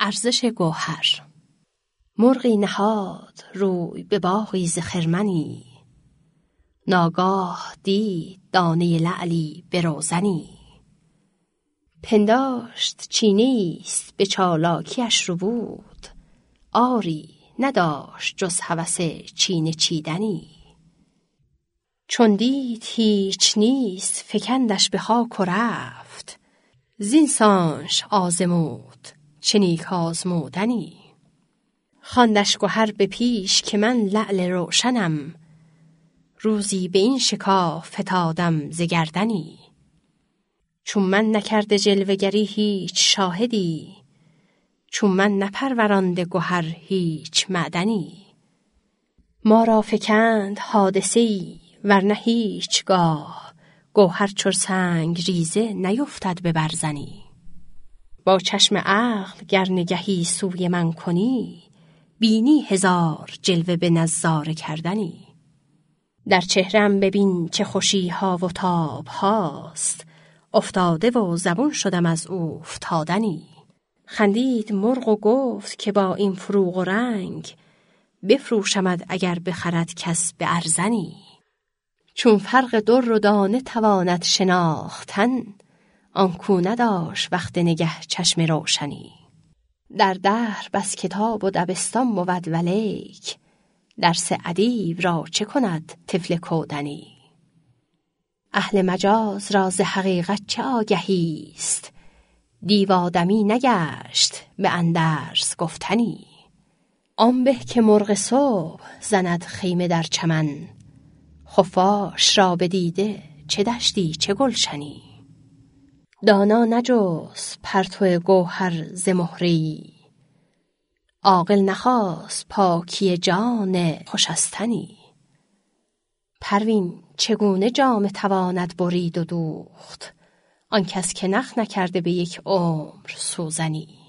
ارزش گوهر. مرغی نهاد روی به باغی ز خرمنی، ناگاه دید دانه لعلی به روزنی. پنداشت چینیست به چالاکیش رو بود، آری نداشت جز هوس چینه چیدنی. چون دید هیچ نیست فکندش به خاک و رفت، زین سانش آزمود چه نیک آزمودنی. خواندش گهر به پیش که من لعل روشنم، روزی به این شکاف فتادم ز گردنی. چون من نکرده جلوه‌گری هیچ شاهدی، چون من نپرورانده گهر هیچ معدنی. ما را فکند حادثه‌ای ورنه هیچگاه، گوهر چو سنگ ریزه نیفتد به برزنی. با چشم عقل گر نگهی سوی من کنی، بینی هزار جلوه به نظاره کردنی. در چهرم ببین چه خوشی ها و تاب هاست، افتاده و زبون شدم از اوفتادنی. خندید مرغ و گفت که با این فروغ و رنگ، بفروشمد اگر بخرد کس به ارزنی. چون فرق در و دانه تواند شناختن، آن کو نداشت وقت نگه چشم روشنی. در دهر بس کتاب و دبستان بود ولیک، درس ادیب را چه کند طفل کودنی. اهل مجاز را ز حقیقت چه آگهی است، دیو آدمی نگشت به اندرز گفتنی. آن به که مرغ صبح زند خیمه در چمن، خفاش را بدیده چه دشتی چه گلشنی. دانا نجست پرتو گوهر ز مهری، عاقل نخواست پاکی جان خوش از تنی. پروین چگونه جامه تواند برید و دوخت، آن کس که نخ نکرده به یک عمر سوزنی.